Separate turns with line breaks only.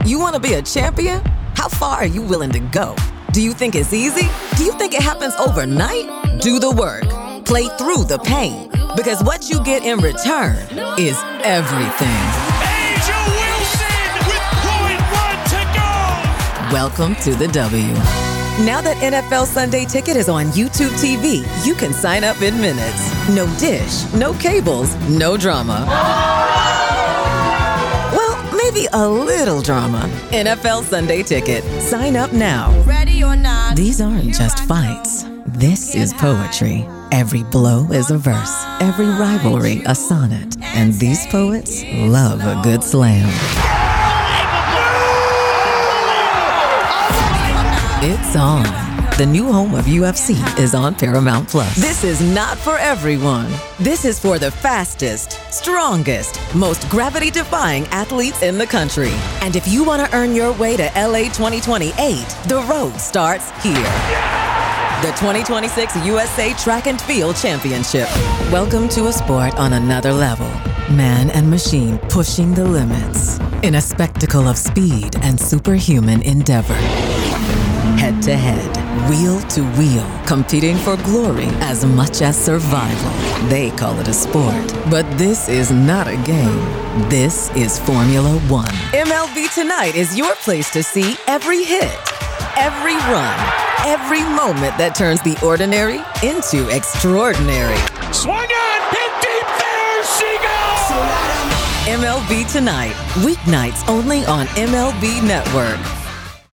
You want to be a champion? How far are you willing to go? Do you think it's easy? Do you think it happens overnight? Do the work. Play through the pain. Because what you get in return is everything.
Angel Wilson with .1 to go!
Welcome to the W. Now that NFL Sunday Ticket is on YouTube TV, you can sign up in minutes. No dish, no cables, no drama. Well, maybe a little drama. NFL Sunday Ticket. Sign up now.
Ready or not.
These aren't just fights. This is poetry. Every blow is a verse. Every rivalry a sonnet. And these poets love a good slam. It's on. The new home of UFC is on Paramount Plus. This is not for everyone. This is for the fastest, strongest, most gravity-defying athletes in the country. And if you want to earn your way to LA 2028, the road starts here. The 2026 USA Track and Field Championship. Welcome to a sport on another level. Man and machine pushing the limits in a spectacle of speed and superhuman endeavor. Head to head, wheel to wheel, competing for glory as much as survival. They call it a sport, but this is not a game. This is Formula One. MLB Tonight is your place to see every hit, every run, every moment that turns the ordinary into extraordinary.
Swung on, hit deep, there she goes!
MLB Tonight, weeknights only on MLB Network.